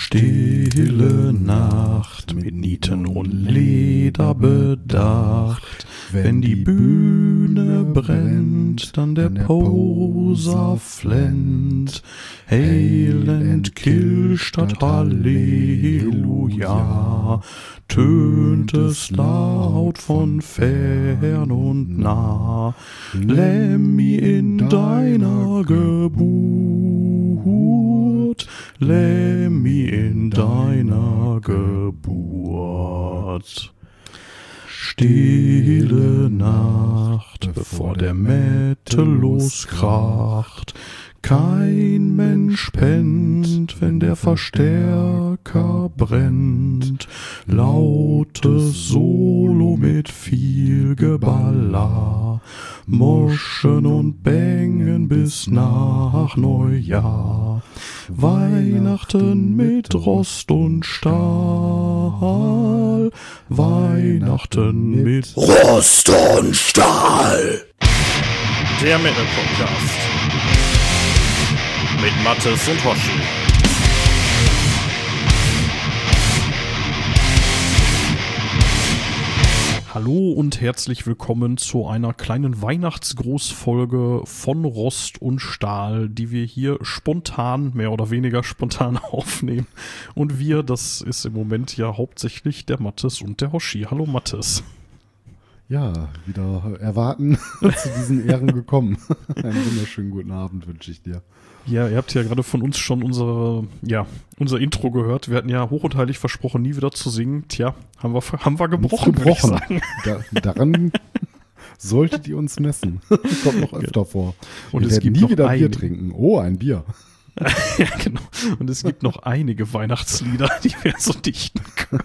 Stille Nacht, mit Nieten und Leder bedacht. Wenn die Bühne brennt, dann der Poser flennt. Heilend Kill statt Halleluja, tönt es laut von fern und nah. Lemmy in deiner Geburt, Lemmy in deiner Geburt. Stille Nacht, bevor der Mette loskracht. Kein Mensch pennt, wenn der Verstärker brennt. Lautes Solo mit viel Geballer. Moschen und Bängen bis nach Neujahr. Weihnachten mit Rost und Stahl. Weihnachten mit Rost und Stahl. Der Metal-Podcast. Mit Mathis und Hoshi. Hallo und herzlich willkommen zu einer kleinen Weihnachtsgrußfolge von Rost und Stahl, die wir hier spontan, mehr oder weniger spontan aufnehmen. Und wir, das ist im Moment ja hauptsächlich der Mathis und der Hoshi. Hallo Mathis. Ja, wieder erwarten zu diesen Ehren gekommen. Einen wunderschönen guten Abend wünsche ich dir. Ja, ihr habt ja gerade von uns schon unser Intro gehört. Wir hatten ja hoch und heilig versprochen, nie wieder zu singen. Tja, haben wir gebrochen, würde ich sagen. Daran solltet ihr uns messen. Kommt noch öfter vor. Und wir es werden gibt nie noch wieder Bier trinken. Oh, ein Bier. Ja, genau. Und es gibt noch einige Weihnachtslieder, die wir so dichten können.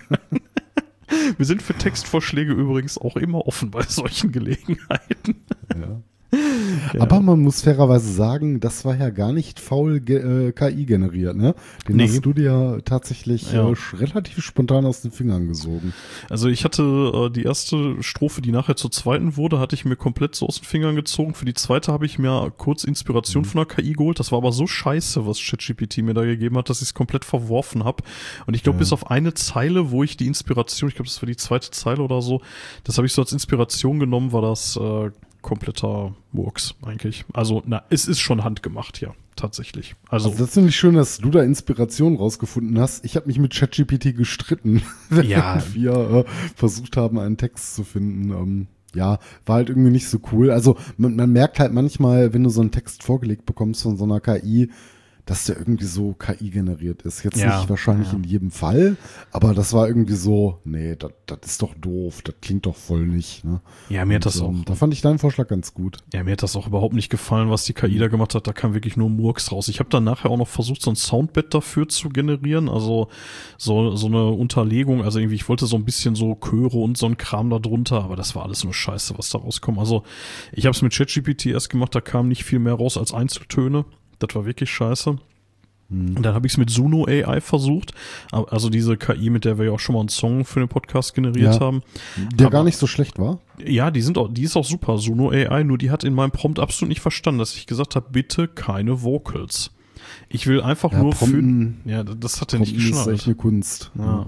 Wir sind für Textvorschläge übrigens auch immer offen bei solchen Gelegenheiten. Ja. Ja. Aber man muss fairerweise sagen, das war ja gar nicht faul KI generiert, ne? Den hast du dir tatsächlich relativ spontan aus den Fingern gesogen. Also ich hatte die erste Strophe, die nachher zur zweiten wurde, hatte ich mir komplett so aus den Fingern gezogen. Für die zweite habe ich mir kurz Inspiration von der KI geholt. Das war aber so scheiße, was ChatGPT mir da gegeben hat, dass ich es komplett verworfen habe. Und ich glaube, bis auf eine Zeile, wo ich die Inspiration, ich glaube, das war die zweite Zeile oder so, das habe ich so als Inspiration genommen, war das kompletter Murks eigentlich. Also, es ist schon handgemacht, ja, tatsächlich. Also das ist nämlich schön, dass du da Inspiration rausgefunden hast. Ich habe mich mit ChatGPT gestritten, wenn wir versucht haben, einen Text zu finden. War halt irgendwie nicht so cool. Also man merkt halt manchmal, wenn du so einen Text vorgelegt bekommst von so einer KI, dass der irgendwie so KI generiert ist. Jetzt nicht wahrscheinlich in jedem Fall, aber das war irgendwie so, nee, das ist doch doof, das klingt doch voll nicht. Ne? Ja, mir hat das auch. Da fand ich deinen Vorschlag ganz gut. Ja, mir hat das auch überhaupt nicht gefallen, was die KI da gemacht hat. Da kam wirklich nur Murks raus. Ich habe dann nachher auch noch versucht, so ein Soundbed dafür zu generieren, also so eine Unterlegung, also irgendwie, ich wollte so ein bisschen so Chöre und so ein Kram da drunter, aber das war alles nur Scheiße, was da rauskommt. Also ich habe es mit ChatGPT erst gemacht, da kam nicht viel mehr raus als Einzeltöne. Das war wirklich scheiße. Und dann habe ich es mit Suno AI versucht, also diese KI, mit der wir ja auch schon mal einen Song für den Podcast generiert haben. Der gar nicht so schlecht war? Ja, die ist auch super, Suno AI, nur die hat in meinem Prompt absolut nicht verstanden, dass ich gesagt habe, bitte keine Vocals. Ich will einfach nur Prompten, das hat er nicht geschnallt. Das ist echt eine Kunst. Ja.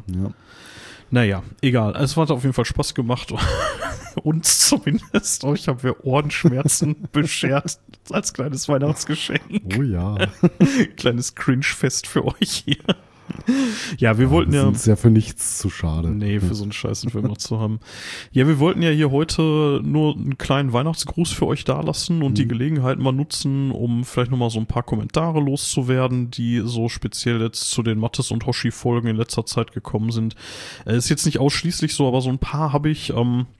Naja, egal. Es hat auf jeden Fall Spaß gemacht. Uns zumindest. Euch haben wir Ohrenschmerzen beschert als kleines Weihnachtsgeschenk. Oh ja. Kleines Cringe-Fest für euch hier. Ja, wir wollten ja... Das ist ja für nichts zu schade. Nee, für so einen Scheiß sind wir immer zu haben. Ja, wir wollten ja hier heute nur einen kleinen Weihnachtsgruß für euch dalassen und die Gelegenheit mal nutzen, um vielleicht nochmal so ein paar Kommentare loszuwerden, die so speziell jetzt zu den Mathis und Hoshi-Folgen in letzter Zeit gekommen sind. Ist jetzt nicht ausschließlich so, aber so ein paar habe ich...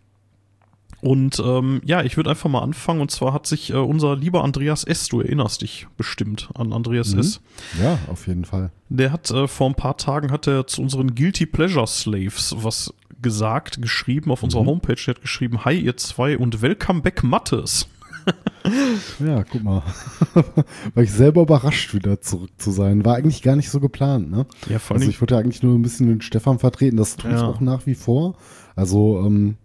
ich würde einfach mal anfangen. Und zwar hat sich unser lieber Andreas S., du erinnerst dich bestimmt an Andreas S. Ja, auf jeden Fall. Der hat vor ein paar Tagen zu unseren Guilty Pleasure Slaves was geschrieben auf unserer Homepage. Der hat geschrieben, hi ihr zwei und welcome back Mathis. Ja, guck mal. War ich selber überrascht, wieder zurück zu sein. War eigentlich gar nicht so geplant, ne? Ja, vor allem. Also ich wollte eigentlich nur ein bisschen den Stefan vertreten. Das tue ich auch nach wie vor. Also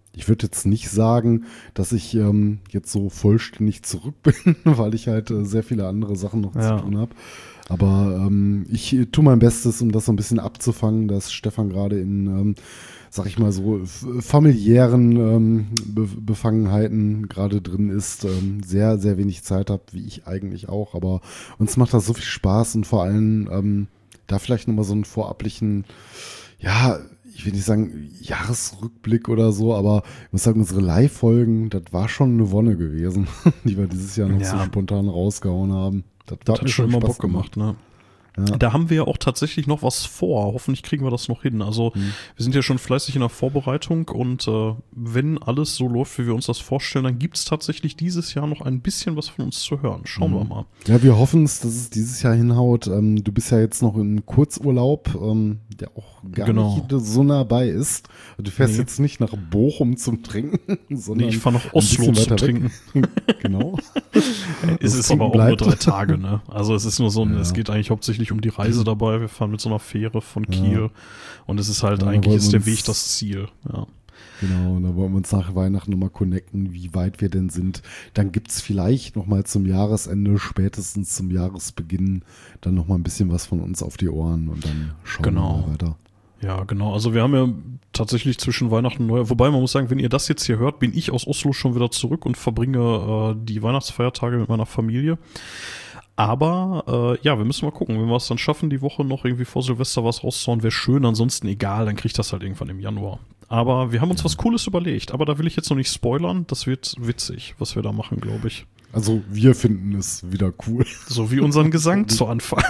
ich würde jetzt nicht sagen, dass ich jetzt so vollständig zurück bin, weil ich halt sehr viele andere Sachen noch zu tun habe. Aber ich tue mein Bestes, um das so ein bisschen abzufangen, dass Stefan gerade in, sag ich mal so, familiären Befangenheiten gerade drin ist, sehr, sehr wenig Zeit habe, wie ich eigentlich auch. Aber uns macht das so viel Spaß und vor allem da vielleicht nochmal so einen vorablichen, ja, ich will nicht sagen Jahresrückblick oder so, aber ich muss sagen, unsere Live-Folgen, das war schon eine Wonne gewesen, die wir dieses Jahr noch so spontan rausgehauen haben. Das hat schon immer Bock gemacht, ne? Ja. Da haben wir ja auch tatsächlich noch was vor. Hoffentlich kriegen wir das noch hin. Also wir sind ja schon fleißig in der Vorbereitung und wenn alles so läuft, wie wir uns das vorstellen, dann gibt es tatsächlich dieses Jahr noch ein bisschen was von uns zu hören. Schauen wir mal. Ja, wir hoffen es, dass es dieses Jahr hinhaut. Du bist ja jetzt noch in Kurzurlaub, der auch gar nicht so nah bei ist. Du fährst jetzt nicht nach Bochum zum Trinken, sondern ich fahre nach Oslo zum Trinken. Genau. Es ist aber auch nur 3 Tage, ne? Also es ist nur so es geht eigentlich hauptsächlich um die Reise dabei. Wir fahren mit so einer Fähre von Kiel und es ist halt eigentlich ist der Weg das Ziel. Ja. Genau, und da wollen wir uns nach Weihnachten nochmal connecten, wie weit wir denn sind. Dann gibt's vielleicht nochmal zum Jahresende, spätestens zum Jahresbeginn, dann nochmal ein bisschen was von uns auf die Ohren und dann schauen wir mal weiter. Ja, genau. Also wir haben ja tatsächlich zwischen Weihnachten und Neujahr, wobei man muss sagen, wenn ihr das jetzt hier hört, bin ich aus Oslo schon wieder zurück und verbringe die Weihnachtsfeiertage mit meiner Familie. Aber wir müssen mal gucken, wenn wir es dann schaffen, die Woche noch irgendwie vor Silvester was rauszuhauen, wäre schön, ansonsten egal, dann kriegt das halt irgendwann im Januar. Aber wir haben uns was Cooles überlegt, aber da will ich jetzt noch nicht spoilern, das wird witzig, was wir da machen, glaube ich. Also wir finden es wieder cool. So wie unseren Gesang zu Anfang.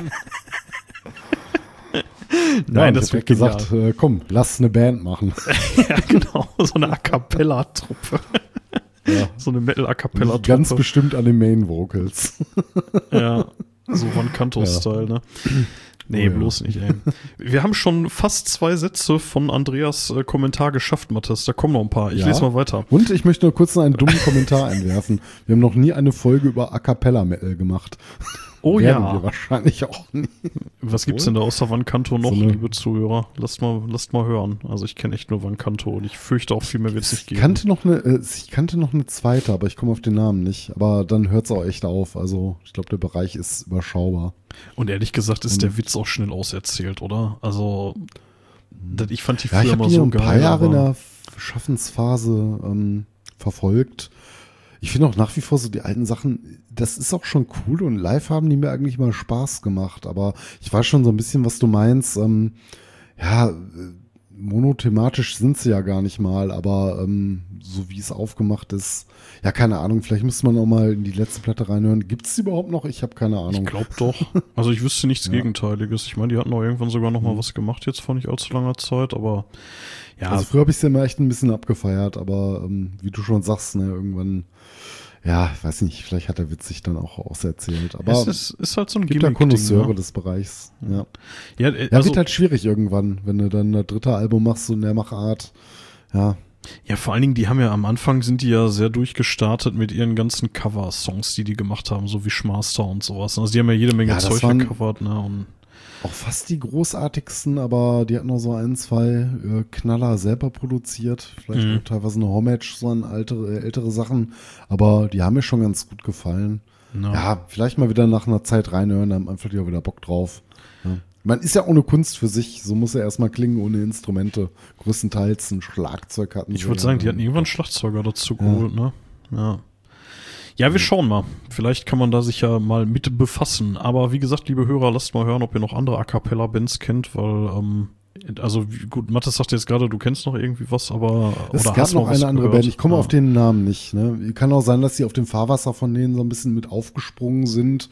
Nein, das wird gesagt, komm, lass eine Band machen. Ja, genau, so eine A-Cappella-Truppe. Ja. So eine Metal-A-Cappella-Truppe. Ganz bestimmt an den Main-Vocals. Ja, so Van Canto-Style, ne? Nee, bloß nicht, ey. Wir haben schon fast 2 Sätze von Andreas Kommentar geschafft, Mathis. Da kommen noch ein paar. Ich lese mal weiter. Und ich möchte nur kurz noch einen dummen Kommentar einwerfen. Wir haben noch nie eine Folge über A-Cappella-Metal gemacht. Oh Werden ja. wir wahrscheinlich auch nie. Was gibt's denn da außer Van Canto noch, liebe Zuhörer? Lasst mal hören. Also ich kenne echt nur Van Canto und ich fürchte auch viel mehr wird es nicht geben. Ich kannte noch eine zweite, aber ich komme auf den Namen nicht. Aber dann hört es auch echt auf. Also ich glaube, der Bereich ist überschaubar. Und ehrlich gesagt ist der Witz auch schnell auserzählt, oder? Also ich fand die früher mal so geil. Ich habe die ein paar Jahre in der Schaffensphase verfolgt. Ich finde auch nach wie vor so die alten Sachen, das ist auch schon cool und live haben die mir eigentlich mal Spaß gemacht, aber ich weiß schon so ein bisschen, was du meinst. Monothematisch sind sie ja gar nicht mal, aber so wie es aufgemacht ist, ja, keine Ahnung, vielleicht müsste man auch mal in die letzte Platte reinhören. Gibt es die überhaupt noch? Ich habe keine Ahnung. Ich glaube doch. Also ich wüsste nichts Gegenteiliges. Ich meine, die hatten auch irgendwann sogar noch mal was gemacht, jetzt vor nicht allzu langer Zeit, aber ja. Also früher habe ich es ja immer echt ein bisschen abgefeiert, aber wie du schon sagst, ne, irgendwann, ja, weiß nicht, vielleicht hat der Witz sich dann auch auserzählt. Aber es ist halt so ein Gimmick-Ding. Gibt ja Konnoisseure des Bereichs. Ja, also, wird halt schwierig irgendwann, wenn du dann das 3. Album machst, so in der Machart. Ja. Ja, vor allen Dingen, die haben ja am Anfang sind die ja sehr durchgestartet mit ihren ganzen Cover-Songs, die gemacht haben, so wie Schmaster und sowas. Also die haben ja jede Menge Zeug gecovert, ne? Und auch fast die großartigsten, aber die hatten noch so 1, 2 Knaller selber produziert. Vielleicht auch teilweise eine Homage so an ältere Sachen. Aber die haben mir schon ganz gut gefallen. No. Ja, vielleicht mal wieder nach einer Zeit reinhören, dann haben einfach wieder Bock drauf. Ja. Man ist ja auch eine Kunst für sich. So muss er erstmal klingen ohne Instrumente. Größtenteils ein Schlagzeug hatten. Ich würde sagen, die hatten irgendwann einen Schlagzeuger dazu geholt, ne? Ja. Ja, wir schauen mal. Vielleicht kann man da sich ja mal mit befassen. Aber wie gesagt, liebe Hörer, lasst mal hören, ob ihr noch andere A-Cappella-Bands kennt, weil, also gut, Mathis sagt jetzt gerade, du kennst noch irgendwie was, aber es gab noch eine andere Band, ich komme auf den Namen nicht. Ne? Kann auch sein, dass die auf dem Fahrwasser von denen so ein bisschen mit aufgesprungen sind.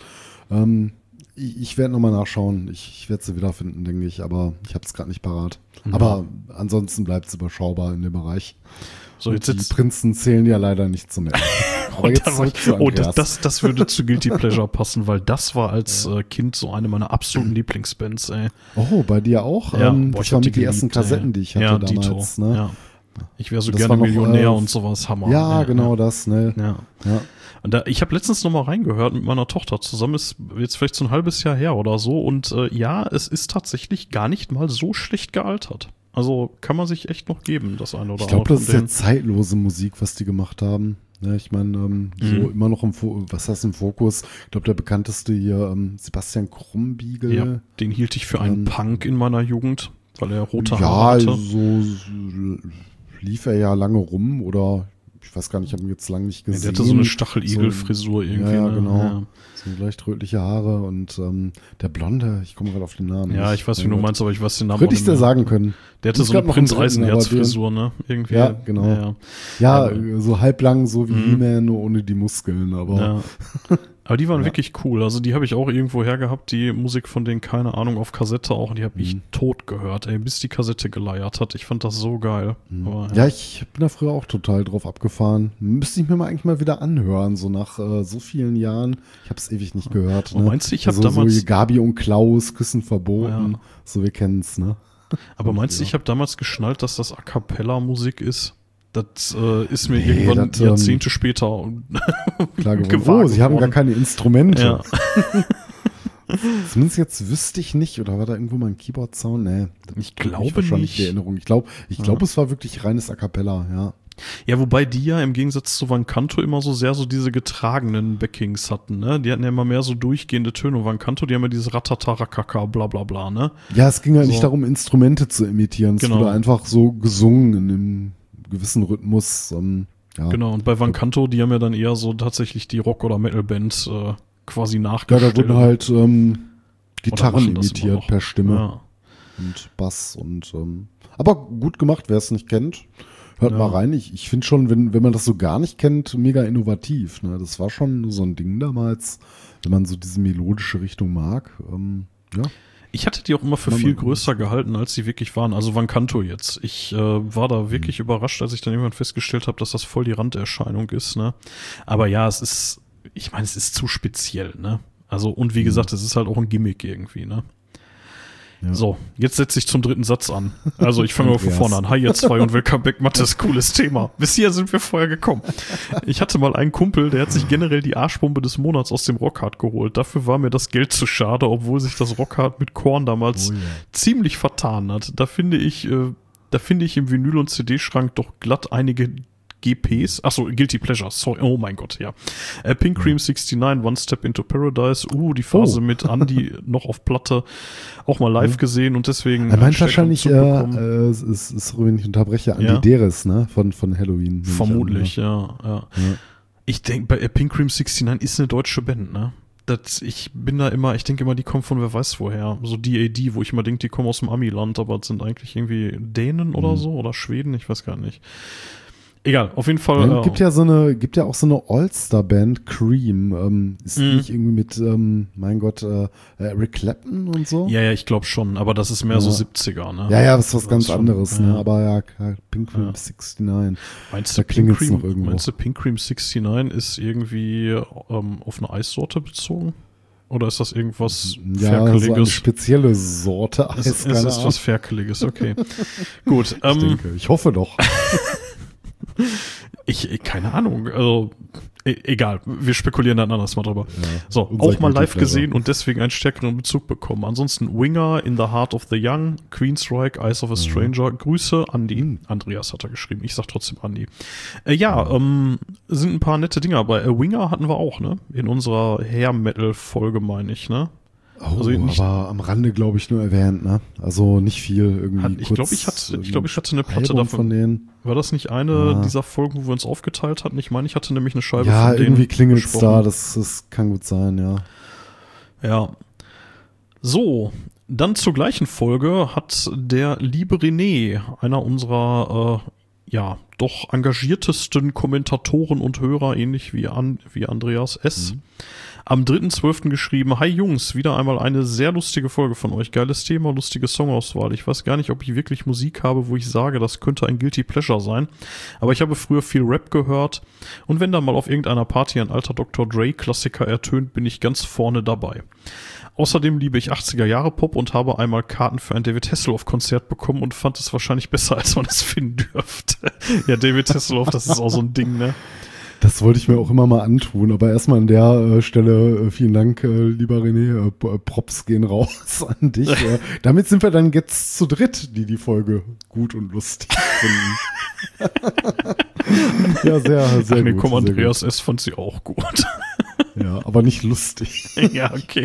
Ich werde nochmal nachschauen. Ich werde sie wiederfinden, denke ich, aber ich habe es gerade nicht parat. Mhm. Aber ansonsten bleibt es überschaubar in dem Bereich. So, jetzt die Prinzen zählen ja leider nicht zum Metal. Aber jetzt das würde zu Guilty Pleasure passen, weil das war als Kind so eine meiner absoluten Lieblingsbands, ey. Oh, bei dir auch? Ja, das waren die ersten Kassetten, die ich hatte damals. Dito, ne? Ja. Ich wäre so gerne Millionär und sowas, Hammer. Ja, genau das, ne? Ja. Und ich habe letztens noch mal reingehört mit meiner Tochter zusammen, ist jetzt vielleicht so ein halbes Jahr her oder so und es ist tatsächlich gar nicht mal so schlecht gealtert. Also kann man sich echt noch geben, das eine oder andere. Ich glaube, das ist ja zeitlose Musik, was die gemacht haben. Ja, ich meine, so immer noch im Fokus. Ich glaube, der bekannteste hier, Sebastian Krumbiegel. Ja, den hielt ich für einen Punk in meiner Jugend, weil er rote Haare hatte. Ja, so lief er ja lange rum oder ich weiß gar nicht, ich habe ihn jetzt lange nicht gesehen. Der hatte so eine Stacheligel-Frisur irgendwie. Ja, genau. Ja. So leicht rötliche Haare und der Blonde, ich komme gerade auf den Namen. Ja, ich weiß, wie du meinst, aber ich weiß den Namen nicht. Würde ich dir sagen können. Der hatte so eine Prinz Eisenherz-Frisur, ne? Irgendwie. Ja, genau. Ja, so halblang, so wie He-Man, nur ohne die Muskeln, aber. Ja. Aber die waren wirklich cool. Also die habe ich auch irgendwo her gehabt, die Musik von denen, keine Ahnung, auf Kassette auch. Und die habe ich tot gehört, bis die Kassette geleiert hat. Ich fand das so geil. Aber, ja, ich bin da früher auch total drauf abgefahren. Müsste ich mir eigentlich mal wieder anhören, so nach so vielen Jahren. Ich habe es ewig nicht gehört. Ne? Meinst du, ich habe damals... So Gabi und Klaus, Küssen verboten, so wir kennen es, ne? Aber meinst du, ich habe damals geschnallt, dass das A-Cappella-Musik ist? Das ist mir irgendwann Jahrzehnte später klar geworden. Oh, sie haben gar keine Instrumente. Ja. Zumindest jetzt wüsste ich nicht, oder war da irgendwo mal ein Keyboard-Sound? Nee, ich glaube nicht. Die Erinnerung. Ich glaube, es war wirklich reines A Cappella, ja. Ja, wobei die ja im Gegensatz zu Van Canto immer so sehr so diese getragenen Backings hatten, ne? Die hatten ja immer mehr so durchgehende Töne. Und Van Canto, die haben ja dieses Ratatarakaka, bla bla bla, ne? Ja, es ging ja nicht darum, Instrumente zu imitieren. Es wurde einfach so gesungen in einem gewissen Rhythmus. Ja. Genau, und bei Van Canto, die haben ja dann eher so tatsächlich die Rock- oder Metal-Band quasi nachgestellt. Ja, da wurden halt Gitarren imitiert per Stimme und Bass und aber gut gemacht, wer es nicht kennt. Hört mal rein. Ich finde schon, wenn man das so gar nicht kennt, mega innovativ. Ne? Das war schon so ein Ding damals, wenn man so diese melodische Richtung mag. Ja. Ich hatte die auch immer für viel größer gehalten, als sie wirklich waren. Also Van Canto jetzt. Ich war da wirklich überrascht, als ich dann irgendwann festgestellt habe, dass das voll die Randerscheinung ist. Ne? Aber ja, es ist zu speziell. Ne? Also und wie gesagt, es ist halt auch ein Gimmick irgendwie. Ne? Ja. So, jetzt setze ich zum dritten Satz an. Also ich fange mal von vorne an. Hi ihr zwei und willkommen back, Mathis, cooles Thema. Bis hier sind wir vorher gekommen. Ich hatte mal einen Kumpel, der hat sich generell die Arschbombe des Monats aus dem Rockhard geholt. Dafür war mir das Geld zu schade, obwohl sich das Rockhard mit Korn damals ziemlich vertan hat. Da finde ich im Vinyl- und CD-Schrank doch glatt einige GPs, achso, Guilty Pleasure, sorry, oh mein Gott, ja. Pink Cream 69, One Step into Paradise, die Phase mit Andy noch auf Platte, auch mal live gesehen und deswegen. Er meint wahrscheinlich, ist, wenn ich unterbreche, Andy Deres, ne, von Halloween. Vermutlich, ja. Ich denke, bei Pink Cream 69 ist eine deutsche Band, ne? Ich denke immer, die kommen von wer weiß woher. So DAD, wo ich immer denke, die kommen aus dem Ami-Land, aber es sind eigentlich irgendwie Dänen oder so, oder Schweden, ich weiß gar nicht. Egal, auf jeden Fall. Ja, gibt ja auch so eine All-Star-Band, Cream. Ist nicht irgendwie mit, mein Gott, Eric Clapton und so? Ja, ich glaube schon, aber das ist mehr so 70er, ne? Ja, das ist was ganz anderes, ne? Aber ja, Pink Cream 69. Meinst du, Pink Cream 69 ist irgendwie auf eine Eissorte bezogen? Oder ist das irgendwas Ferkeliges? So eine spezielle Sorte Eis, es ist was Ferkeliges, okay. Gut. Ich hoffe doch. Keine Ahnung, also egal, wir spekulieren dann anders mal drüber. Ja, so, auch mal live gesehen und deswegen einen stärkeren Bezug bekommen. Ansonsten Winger, In the Heart of the Young, Queensryche, Eyes of a Stranger, Grüße, Andi. Andreas hat er geschrieben, ich sag trotzdem Andi. Sind ein paar nette Dinger bei. Winger hatten wir auch, ne? In unserer Hair-Metal-Folge, meine ich, ne? Also aber am Rande, glaube ich, nur erwähnt, ne? Also nicht viel irgendwie. Ich glaube, ich hatte eine Platte davon. Von denen. War das nicht eine dieser Folgen, wo wir uns aufgeteilt hatten? Ich meine, ich hatte nämlich eine Scheibe von denen. Ja, irgendwie klingelt es da, das kann gut sein, ja. Ja. So, dann zur gleichen Folge hat der liebe René, einer unserer doch engagiertesten Kommentatoren und Hörer, ähnlich wie Andreas S., am 3.12. geschrieben: Hi Jungs, wieder einmal eine sehr lustige Folge von euch. Geiles Thema, lustige Songauswahl. Ich weiß gar nicht, ob ich wirklich Musik habe, wo ich sage, das könnte ein Guilty Pleasure sein. Aber ich habe früher viel Rap gehört. Und wenn da mal auf irgendeiner Party ein alter Dr. Dre-Klassiker ertönt, bin ich ganz vorne dabei. Außerdem liebe ich 80er-Jahre-Pop und habe einmal Karten für ein David Hasselhoff-Konzert bekommen und fand es wahrscheinlich besser, als man es finden dürfte. Ja, David Hasselhoff, das ist auch so ein Ding, ne? Das wollte ich mir auch immer mal antun, aber erstmal an der Stelle vielen Dank, lieber René, Props gehen raus an dich. Damit sind wir dann jetzt zu dritt, die Folge gut und lustig finden. Ja, sehr, sehr Ach, gut. Komm, Andreas S. fand sie auch gut. Ja, aber nicht lustig. Ja, okay.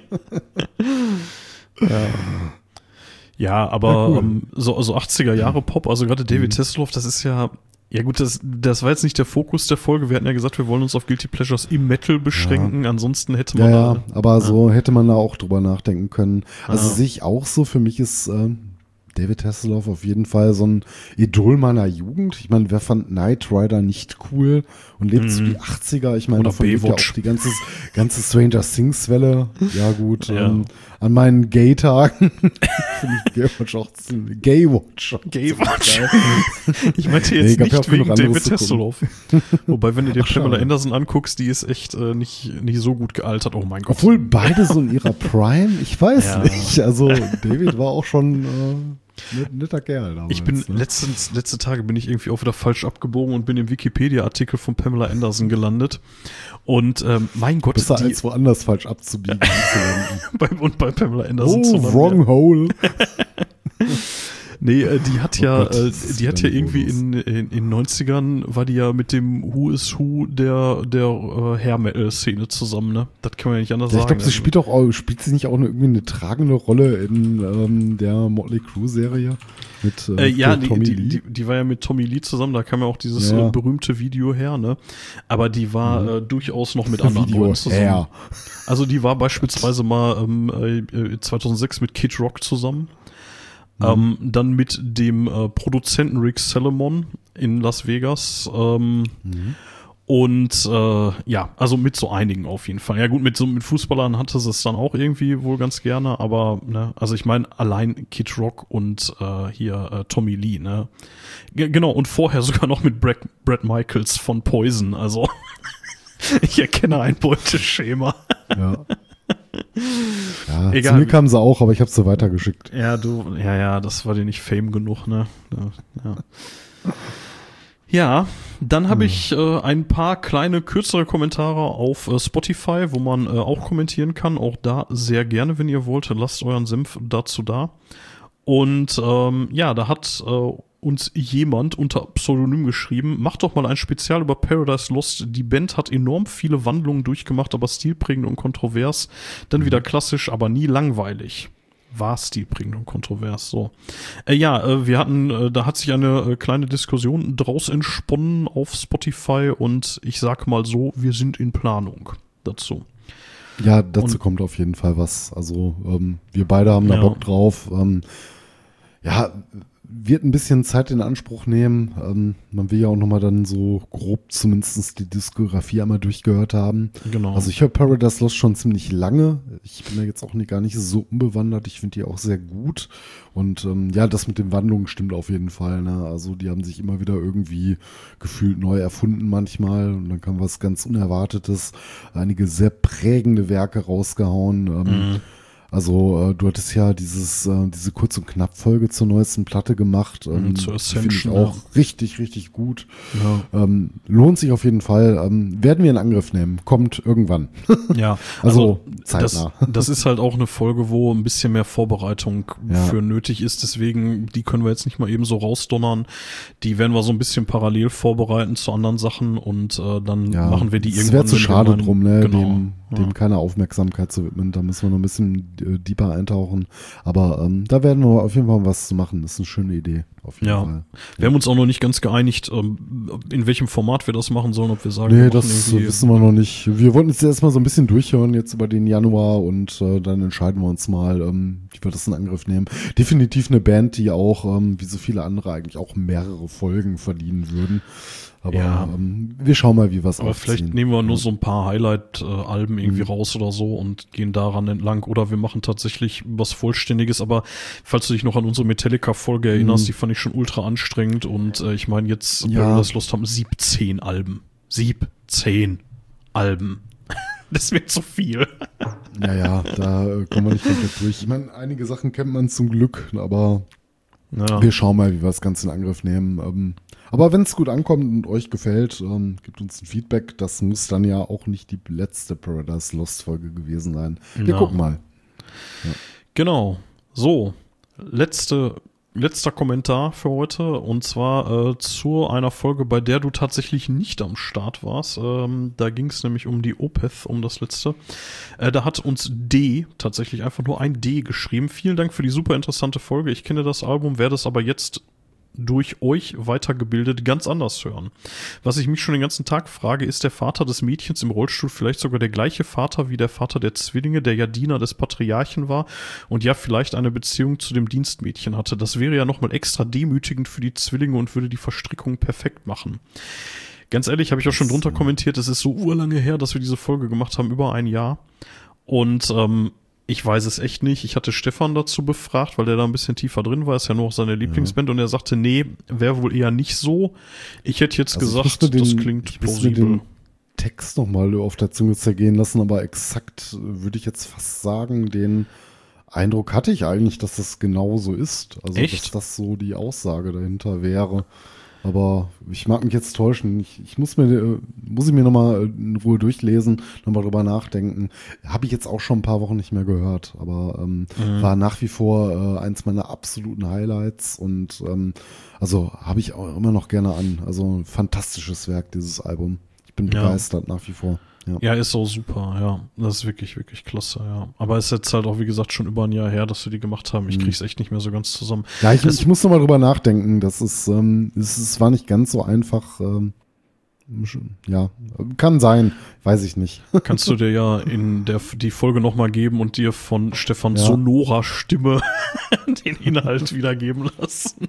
Ja, aber cool. So 80er Jahre Pop, also gerade David Hasselhoff, das ist ja gut, das war jetzt nicht der Fokus der Folge. Wir hatten ja gesagt, wir wollen uns auf Guilty Pleasures im Metal beschränken. Ansonsten hätte man aber so hätte man da auch drüber nachdenken können. Also sehe ich auch so, für mich ist David Hasselhoff auf jeden Fall so ein Idol meiner Jugend. Ich meine, wer fand Knight Rider nicht cool und lebt so die 80er? Ich meine, davon lebt ja auch die ganze Stranger Things Welle. Ja gut, Ja. An meinen Gay-Tagen finde ich Gaywatch auch ziemlich Gaywatch. Ich meinte jetzt nicht wegen David Hasselhoff. Wobei, wenn du dir Pamela Anderson anguckst, die ist echt nicht so gut gealtert. Oh mein Gott. Obwohl beide so in ihrer Prime, ich weiß nicht. Also David war auch schon netter Kerl damals. Ich bin letzte Tage bin ich irgendwie auch wieder falsch abgebogen und bin im Wikipedia-Artikel von Pamela Anderson gelandet. Und mein Gott. Besser als woanders falsch abzubiegen. und bei Pamela Anderson zu landen. Wrong hole. Nee, die hat ja irgendwie in 90ern war die ja mit dem Who is Who der Hair Metal Szene zusammen, ne? Das kann man ja nicht anders sagen. Ich glaube, sie spielt sie nicht auch irgendwie eine tragende Rolle in der Motley Crue Serie mit Tommy Lee? Die war ja mit Tommy Lee zusammen, da kam ja auch dieses berühmte Video her, ne? Aber die war durchaus noch mit anderen Leuten zusammen. Ja. Also die war beispielsweise mal 2006 mit Kid Rock zusammen. Dann mit dem Produzenten Rick Salomon in Las Vegas. Und also mit so einigen auf jeden Fall. Ja gut, mit Fußballern hatte sie es dann auch irgendwie wohl ganz gerne, aber ne, also ich meine allein Kid Rock und Tommy Lee, ne? Genau, und vorher sogar noch mit Brad Michaels von Poison, also ich erkenne ein Beuteschema. Ja. Ja, egal. Zu mir kamen sie auch, aber ich habe sie weitergeschickt. Ja, das war dir nicht Fame genug, ne? Ja, dann habe ich ein paar kleine, kürzere Kommentare auf Spotify, wo man auch kommentieren kann. Auch da sehr gerne, wenn ihr wollt. Lasst euren Senf dazu da. Und da hat uns jemand unter Pseudonym geschrieben, macht doch mal ein Spezial über Paradise Lost. Die Band hat enorm viele Wandlungen durchgemacht, aber stilprägend und kontrovers. Dann wieder klassisch, aber nie langweilig. War stilprägend und kontrovers, so. Wir hatten, da hat sich eine kleine Diskussion draus entsponnen auf Spotify und ich sag mal so, wir sind in Planung dazu. Ja, dazu kommt auf jeden Fall was. Also wir beide haben da Bock drauf. Wird ein bisschen Zeit in Anspruch nehmen. Man will ja auch nochmal dann so grob zumindest die Diskografie einmal durchgehört haben. Genau. Also ich höre Paradise Lost schon ziemlich lange. Ich bin ja jetzt auch gar nicht so unbewandert. Ich finde die auch sehr gut. Und das mit den Wandlungen stimmt auf jeden Fall. Ne? Also die haben sich immer wieder irgendwie gefühlt neu erfunden manchmal. Und dann kam was ganz Unerwartetes. Einige sehr prägende Werke rausgehauen. Also du hattest ja diese Kurz- und Knapp-Folge zur neuesten Platte gemacht. Zur Ascension. Finde ich auch richtig, richtig gut. Ja. Lohnt sich auf jeden Fall. Werden wir in Angriff nehmen. Kommt irgendwann. Ja, also zeitnah. Das ist halt auch eine Folge, wo ein bisschen mehr Vorbereitung für nötig ist. Deswegen, die können wir jetzt nicht mal eben so rausdonnern. Die werden wir so ein bisschen parallel vorbereiten zu anderen Sachen und dann machen wir die irgendwann. Es wäre zu schade drum, ne? Dem keine Aufmerksamkeit zu widmen. Da müssen wir noch ein bisschen deeper eintauchen. Aber da werden wir auf jeden Fall was zu machen. Das ist eine schöne Idee. Auf jeden Fall. Wir haben uns auch noch nicht ganz geeinigt, in welchem Format wir das machen sollen, ob wir sagen, nee, das wissen wir noch nicht. Wir wollten jetzt erstmal so ein bisschen durchhören jetzt über den Januar und dann entscheiden wir uns mal, wie wir das in Angriff nehmen. Definitiv eine Band, die auch, wie so viele andere eigentlich auch mehrere Folgen verdienen würden. Aber wir schauen mal, wie wir es aufziehen. Aber vielleicht nehmen wir nur so ein paar Highlight-Alben irgendwie raus oder so und gehen daran entlang. Oder wir machen tatsächlich was Vollständiges. Aber falls du dich noch an unsere Metallica-Folge erinnerst, die fand ich schon ultra anstrengend. Und ich meine, jetzt Paradise Lost haben 17 Alben. 17 Alben. Das wird zu viel. Naja, da kommen wir nicht komplett durch. Ich meine, einige Sachen kennt man zum Glück, aber wir schauen mal, wie wir das Ganze in Angriff nehmen. Aber wenn es gut ankommt und euch gefällt, gibt uns ein Feedback. Das muss dann ja auch nicht die letzte Paradise Lost Folge gewesen sein. Wir gucken mal. Ja. Genau. So, letzter Kommentar für heute, und zwar zu einer Folge, bei der du tatsächlich nicht am Start warst. Da ging es nämlich um die Opeth, um das letzte. Da hat uns D, tatsächlich einfach nur ein D geschrieben. Vielen Dank für die super interessante Folge. Ich kenne das Album, werde es aber jetzt durch euch weitergebildet ganz anders hören. Was ich mich schon den ganzen Tag frage, ist der Vater des Mädchens im Rollstuhl vielleicht sogar der gleiche Vater wie der Vater der Zwillinge, der ja Diener des Patriarchen war und ja vielleicht eine Beziehung zu dem Dienstmädchen hatte. Das wäre ja nochmal extra demütigend für die Zwillinge und würde die Verstrickung perfekt machen. Ganz ehrlich, habe ich auch schon drunter kommentiert, es ist so urlange her, dass wir diese Folge gemacht haben, über ein Jahr. Und ich weiß es echt nicht. Ich hatte Stefan dazu befragt, weil der da ein bisschen tiefer drin war. Ist ja nur auch seine Lieblingsband. Und er sagte, nee, wäre wohl eher nicht so. Ich hätte jetzt gesagt, das klingt plausibel. Ich den Text nochmal auf der Zunge zergehen lassen, aber exakt würde ich jetzt fast sagen, den Eindruck hatte ich eigentlich, dass das genau so ist. Also, echt? Dass das so die Aussage dahinter wäre. Aber ich mag mich jetzt täuschen. Ich muss ich mir nochmal in Ruhe durchlesen, nochmal drüber nachdenken. Habe ich jetzt auch schon ein paar Wochen nicht mehr gehört, aber war nach wie vor eins meiner absoluten Highlights und also habe ich auch immer noch gerne an. Also ein fantastisches Werk, dieses Album. Ich bin begeistert nach wie vor. Ja, ist so super, ja. Das ist wirklich, wirklich klasse, ja. Aber es ist jetzt halt auch, wie gesagt, schon über ein Jahr her, dass wir die gemacht haben. Ich krieg's echt nicht mehr so ganz zusammen. Ja, ich muss nochmal drüber nachdenken. Das ist, es war nicht ganz so einfach. Ja, kann sein, weiß ich nicht. Kannst du dir ja die Folge nochmal geben und dir von Stefans sonorer Stimme den Inhalt wiedergeben lassen.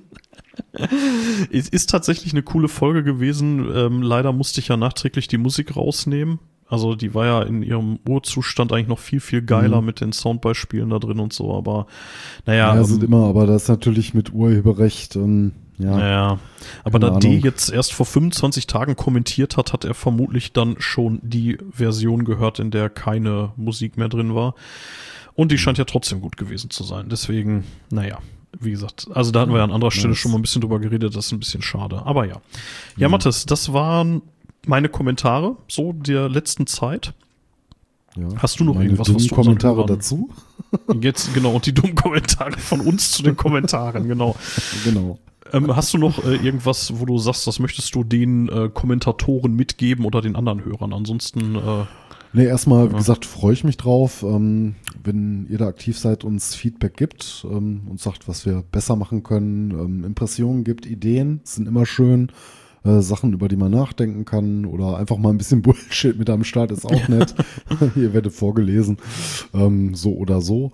Es ist tatsächlich eine coole Folge gewesen. Leider musste ich ja nachträglich die Musik rausnehmen. Also die war ja in ihrem Urzustand eigentlich noch viel, viel geiler mit den Soundbeispielen da drin und so, aber naja. Ja, sind immer, aber das ist natürlich mit Urheberrecht ja. Aber da D jetzt erst vor 25 Tagen kommentiert hat, hat er vermutlich dann schon die Version gehört, in der keine Musik mehr drin war. Und die scheint ja trotzdem gut gewesen zu sein. Deswegen, naja. Wie gesagt, also da hatten wir ja an anderer Stelle schon mal ein bisschen drüber geredet, das ist ein bisschen schade. Aber ja. Ja, Mathis, das waren meine Kommentare so der letzten Zeit. Ja, hast du noch irgendwas, was du Kommentare dazu? Jetzt, genau, und die dummen Kommentare von uns zu den Kommentaren, genau. Genau. Hast du noch irgendwas, wo du sagst, das möchtest du den Kommentatoren mitgeben oder den anderen Hörern? Ansonsten nee, erstmal, wie gesagt, freue ich mich drauf, wenn ihr da aktiv seid, uns Feedback gibt, uns sagt, was wir besser machen können, Impressionen gibt, Ideen, sind immer schön, Sachen, über die man nachdenken kann oder einfach mal ein bisschen Bullshit mit am Start ist auch nett. Ihr werdet vorgelesen, so oder so.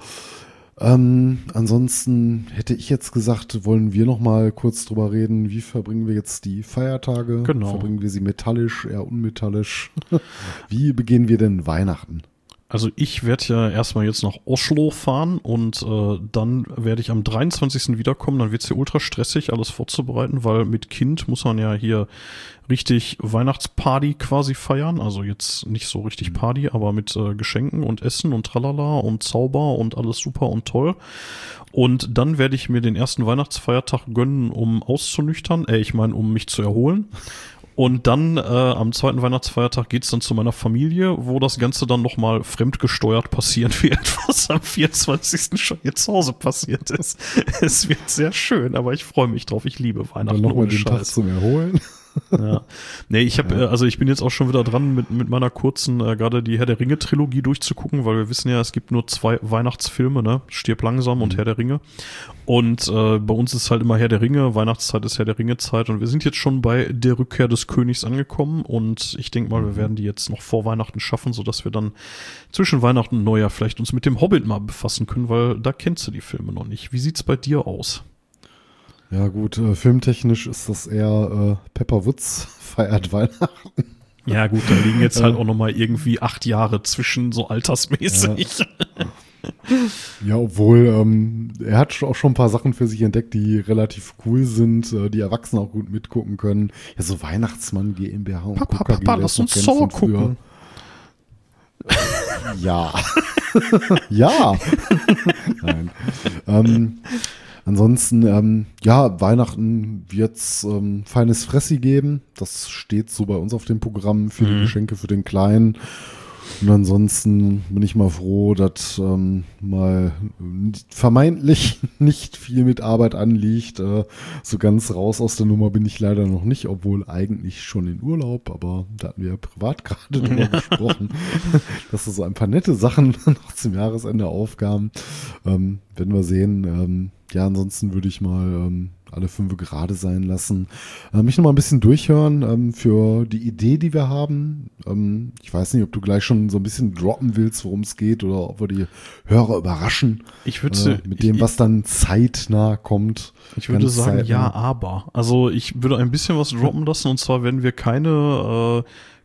Ansonsten hätte ich jetzt gesagt, wollen wir noch mal kurz drüber reden, wie verbringen wir jetzt die Feiertage? Genau. Verbringen wir sie metallisch, eher unmetallisch? Wie begehen wir denn Weihnachten? Also ich werde ja erstmal jetzt nach Oslo fahren und dann werde ich am 23. wiederkommen. Dann wird es hier ultra stressig, alles vorzubereiten, weil mit Kind muss man ja hier richtig Weihnachtsparty quasi feiern. Also jetzt nicht so richtig Party, aber mit Geschenken und Essen und Tralala und Zauber und alles super und toll. Und dann werde ich mir den ersten Weihnachtsfeiertag gönnen, um auszunüchtern. Um mich zu erholen. Und dann am zweiten Weihnachtsfeiertag geht's dann zu meiner Familie, wo das Ganze dann nochmal fremdgesteuert passieren wird, was am 24. schon hier zu Hause passiert ist. Es wird sehr schön, aber ich freue mich drauf. Ich liebe Weihnachten. Dann nochmal den Tag zum Erholen. Ja. Nee, ich bin jetzt auch schon wieder dran, mit meiner kurzen, gerade die Herr der Ringe Trilogie durchzugucken, weil wir wissen ja, es gibt nur 2 Weihnachtsfilme, ne? Stirb langsam und Herr der Ringe. Und bei uns ist halt immer Herr der Ringe, Weihnachtszeit ist Herr der Ringe Zeit und wir sind jetzt schon bei der Rückkehr des Königs angekommen und ich denke mal, wir werden die jetzt noch vor Weihnachten schaffen, sodass wir dann zwischen Weihnachten und Neujahr vielleicht uns mit dem Hobbit mal befassen können, weil da kennst du die Filme noch nicht. Wie sieht's bei dir aus? Ja gut, filmtechnisch ist das eher Pepper Woods feiert Weihnachten. Ja gut, da liegen jetzt halt auch nochmal irgendwie 8 Jahre zwischen, so altersmäßig. Ja, obwohl er hat auch schon ein paar Sachen für sich entdeckt, die relativ cool sind, die Erwachsene auch gut mitgucken können. Ja, so Weihnachtsmann, GmbH und Papa, lass uns Saw gucken. Ja. Ja. Nein. Ansonsten, Weihnachten wird's feines Fressi geben. Das steht so bei uns auf dem Programm für die Geschenke für den Kleinen. Und ansonsten bin ich mal froh, dass mal vermeintlich nicht viel mit Arbeit anliegt. So ganz raus aus der Nummer bin ich leider noch nicht, obwohl eigentlich schon in Urlaub, aber da hatten wir ja privat gerade drüber gesprochen, dass so ein paar nette Sachen noch zum Jahresende aufgaben. Werden wir sehen. Ansonsten würde ich mal alle 5 gerade sein lassen. Mich noch mal ein bisschen durchhören für die Idee, die wir haben. Ich weiß nicht, ob du gleich schon so ein bisschen droppen willst, worum es geht, oder ob wir die Hörer überraschen mit dem, was dann zeitnah kommt. Ich würde sagen, ja, aber. Also ich würde ein bisschen was droppen lassen, und zwar werden wir keine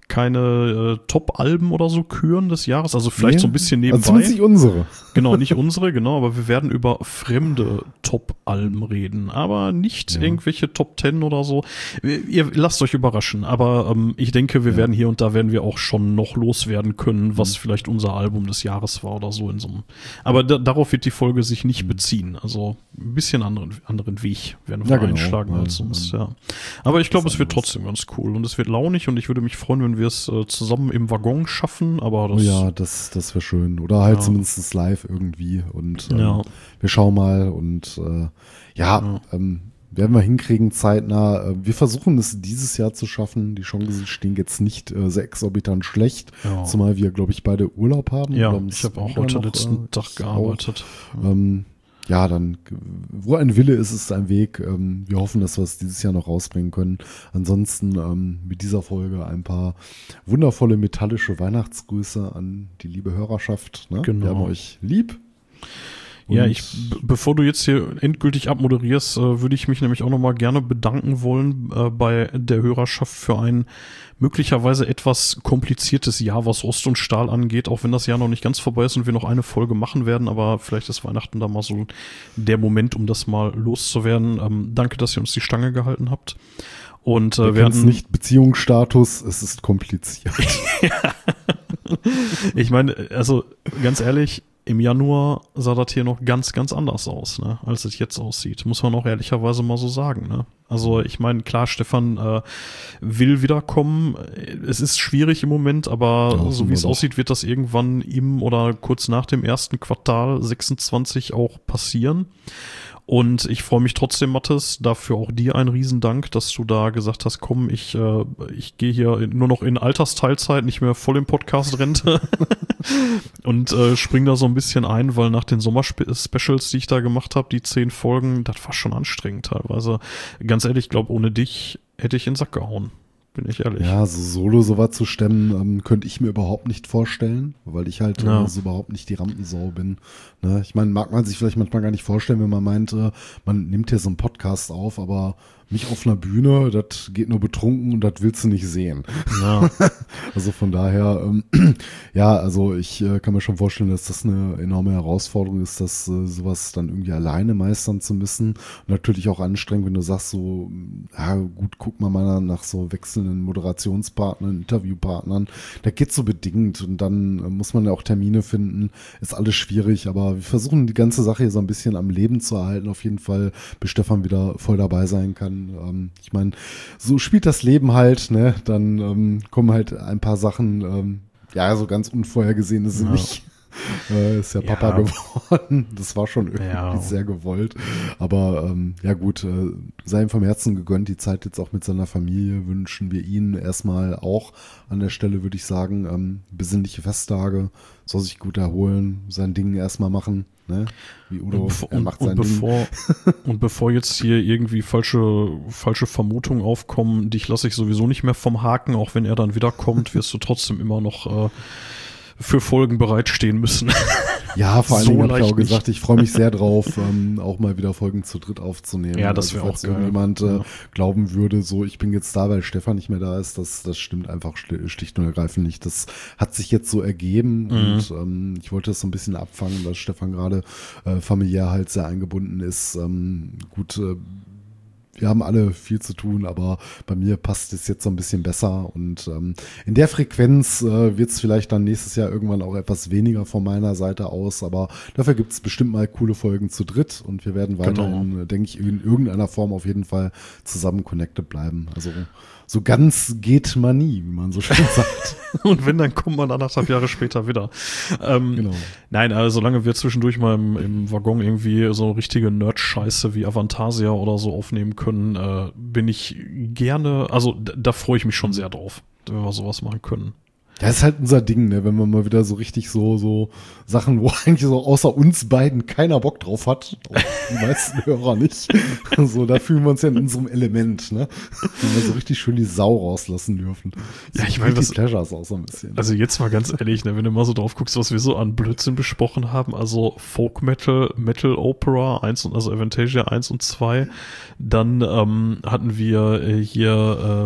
Top-Alben oder so küren des Jahres, also vielleicht so ein bisschen nebenbei. Also zumindest nicht unsere. Genau, nicht unsere, genau, aber wir werden über fremde Top-Alben reden, aber nicht irgendwelche Top 10 oder so. Ihr lasst euch überraschen, aber ich denke, wir werden hier und da werden wir auch schon noch loswerden können, was vielleicht unser Album des Jahres war oder so in so einem. Aber darauf wird die Folge sich nicht beziehen, also ein bisschen anderen Weg werden wir einschlagen als sonst, ja. Aber ich glaube, es wird trotzdem ganz cool und es wird launig und ich würde mich freuen, wenn wir es zusammen im Waggon schaffen, aber das wäre schön. Oder halt zumindest live irgendwie. Und wir schauen mal und werden wir hinkriegen zeitnah. Wir versuchen es dieses Jahr zu schaffen. Die Chancen stehen jetzt nicht sehr exorbitant schlecht, zumal wir, glaube ich, beide Urlaub haben. Ja, ich habe auch heute letzten Tag gearbeitet. Dann, wo ein Wille ist, ist ein Weg. Wir hoffen, dass wir es dieses Jahr noch rausbringen können. Ansonsten mit dieser Folge ein paar wundervolle metallische Weihnachtsgrüße an die liebe Hörerschaft. Ne? Genau. Wir haben euch lieb. Ja, bevor du jetzt hier endgültig abmoderierst, würde ich mich nämlich auch nochmal gerne bedanken wollen bei der Hörerschaft für ein möglicherweise etwas kompliziertes Jahr, was Rost und Stahl angeht, auch wenn das Jahr noch nicht ganz vorbei ist und wir noch eine Folge machen werden, aber vielleicht ist Weihnachten da mal so der Moment, um das mal loszuwerden. Danke, dass ihr uns die Stange gehalten habt. Und wir hatten nicht Beziehungsstatus, es ist kompliziert. Ich meine, also ganz ehrlich, im Januar sah das hier noch ganz, ganz anders aus, ne, als es jetzt aussieht. Muss man auch ehrlicherweise mal so sagen, ne. Also ich meine, klar, Stefan will wiederkommen. Es ist schwierig im Moment, aber so wie es aussieht, wird das irgendwann im oder kurz nach dem ersten Quartal 26 auch passieren. Und ich freue mich trotzdem, Mathis, dafür auch dir ein Riesendank, dass du da gesagt hast, komm, ich gehe hier nur noch in Altersteilzeit, nicht mehr voll im Podcast-Rente und spring da so ein bisschen ein, weil nach den Sommer-Specials, die ich da gemacht habe, die 10 Folgen, das war schon anstrengend teilweise. Ganz ehrlich, ich glaube, ohne dich hätte ich in den Sack gehauen. Bin ich ehrlich. Ja, so solo sowas zu stemmen, könnte ich mir überhaupt nicht vorstellen, weil ich halt so überhaupt nicht die Rampensau bin. Ne? Ich meine, mag man sich vielleicht manchmal gar nicht vorstellen, wenn man meint, man nimmt hier so einen Podcast auf, aber mich auf einer Bühne, das geht nur betrunken und das willst du nicht sehen. Ja. Also von daher, also ich kann mir schon vorstellen, dass das eine enorme Herausforderung ist, dass sowas dann irgendwie alleine meistern zu müssen. Und natürlich auch anstrengend, wenn du sagst so, ja gut, guck mal nach so wechselnden Moderationspartnern, Interviewpartnern. Da geht so bedingt und dann muss man ja auch Termine finden. Ist alles schwierig, aber wir versuchen die ganze Sache hier so ein bisschen am Leben zu erhalten. Auf jeden Fall, bis Stefan wieder voll dabei sein kann. Ich meine, so spielt das Leben halt, ne? Dann kommen halt ein paar Sachen, so ganz unvorhergesehene sind nicht. Ist ja Papa geworden. Das war schon irgendwie sehr gewollt. Aber gut, sei ihm vom Herzen gegönnt, die Zeit jetzt auch mit seiner Familie wünschen wir ihnen erstmal auch an der Stelle, würde ich sagen, besinnliche Festtage, soll sich gut erholen, sein Ding erstmal machen. Ne? Wie Udo, er macht sein Ding. Und bevor jetzt hier irgendwie falsche Vermutungen aufkommen, dich lasse ich sowieso nicht mehr vom Haken, auch wenn er dann wiederkommt, wirst du trotzdem immer noch für Folgen bereitstehen müssen. Ja, vor allen Dingen habe ich auch gesagt, ich freue mich sehr drauf, auch mal wieder Folgen zu dritt aufzunehmen. Ja, das wäre auch geil. Wenn jemand glauben würde, so ich bin jetzt da, weil Stefan nicht mehr da ist, das stimmt einfach schlicht und ergreifend nicht. Das hat sich jetzt so ergeben und ich wollte das so ein bisschen abfangen, weil Stefan gerade familiär halt sehr eingebunden ist. wir haben alle viel zu tun, aber bei mir passt es jetzt so ein bisschen besser und in der Frequenz wird es vielleicht dann nächstes Jahr irgendwann auch etwas weniger von meiner Seite aus, aber dafür gibt es bestimmt mal coole Folgen zu dritt und wir werden weiterhin, denke ich, in irgendeiner Form auf jeden Fall zusammen connected bleiben. Also so ganz geht man nie, wie man so schön sagt. Und wenn, dann kommt man 1,5 Jahre später wieder. Genau. Nein, also solange wir zwischendurch mal im Waggon irgendwie so richtige Nerd-Scheiße wie Avantasia oder so aufnehmen können, bin ich gerne, also da freue ich mich schon sehr drauf, wenn wir sowas machen können. Das ist halt unser Ding, ne? Wenn man mal wieder so richtig so Sachen, wo eigentlich so außer uns beiden keiner Bock drauf hat, die meisten Hörer nicht. So, da fühlen wir uns ja in unserem Element, ne? Wenn wir so richtig schön die Sau rauslassen dürfen. Ja, ich meine, die Pleasures auch so ein bisschen. Also jetzt mal ganz ehrlich, ne, wenn du mal so drauf guckst, was wir so an Blödsinn besprochen haben, also Folk Metal, Metal Opera 1 und also Avantasia 1 und 2, dann hatten wir hier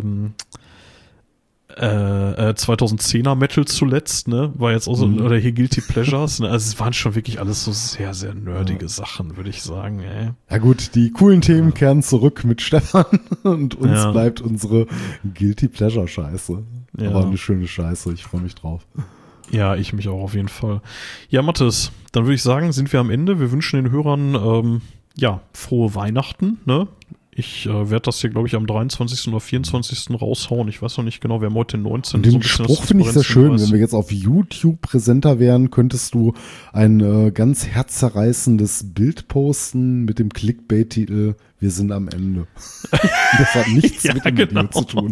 2010er Metal zuletzt, ne, war jetzt auch so, oder hier Guilty Pleasures, ne, also es waren schon wirklich alles so sehr, sehr nerdige Sachen, würde ich sagen, ey. Ja gut, die coolen Themen kehren zurück mit Stefan und uns bleibt unsere Guilty Pleasure Scheiße. Ja. Aber eine schöne Scheiße, ich freue mich drauf. Ja, ich mich auch auf jeden Fall. Ja, Mathis, dann würde ich sagen, sind wir am Ende. Wir wünschen den Hörern, frohe Weihnachten, ne? Ich werde das hier, glaube ich, am 23. oder 24. raushauen. Ich weiß noch nicht genau, wir haben heute den 19. Den Spruch finde ich sehr schön. Wenn wir jetzt auf YouTube präsenter wären, könntest du ein ganz herzzerreißendes Bild posten mit dem Clickbait-Titel "Wir sind am Ende". Das hat nichts mit dem Video zu tun.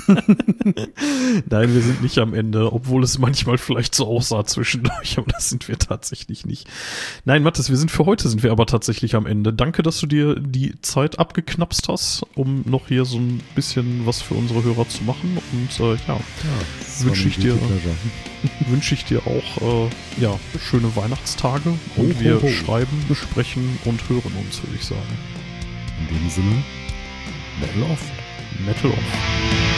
Nein, wir sind nicht am Ende, obwohl es manchmal vielleicht so aussah zwischendurch, aber das sind wir tatsächlich nicht. Nein, Mathis, für heute sind wir aber tatsächlich am Ende. Danke, dass du dir die Zeit abgeknapst hast, um noch hier so ein bisschen was für unsere Hörer zu machen. Und wünsche ich dir auch schöne Weihnachtstage. Und wir schreiben, besprechen und hören uns, würde ich sagen. In dem Sinne, Metal off. Metal off.